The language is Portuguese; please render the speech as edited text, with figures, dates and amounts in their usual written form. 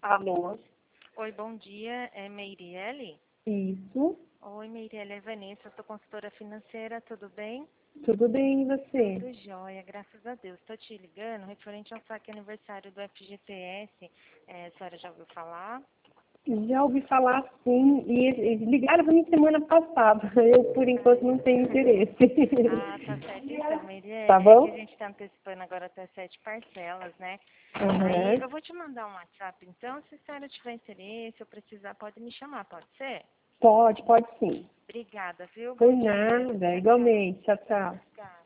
Alô? Oi, bom dia. É Meirelle? Isso. Oi, Meirelle, é Vanessa, eu sou consultora financeira, tudo bem? Tudo bem, e você? Tudo jóia, graças a Deus. Estou te ligando referente ao saque aniversário do FGTS. A senhora já ouviu falar? Já ouvi falar sim, e eles ligaram para mim semana passada. Eu, por enquanto, não tenho interesse. Ah, tá certo. Então, Tá Meirelle, é que a bom? gente está antecipando agora até 7 parcelas, né? Aí Aham. eu vou te mandar um WhatsApp, então, se a senhora tiver interesse ou precisar, pode me chamar, pode ser? Pode sim. Obrigada, viu? Por Bom dia. nada, Tchau, tchau. igualmente. Tchau, tchau. Obrigada.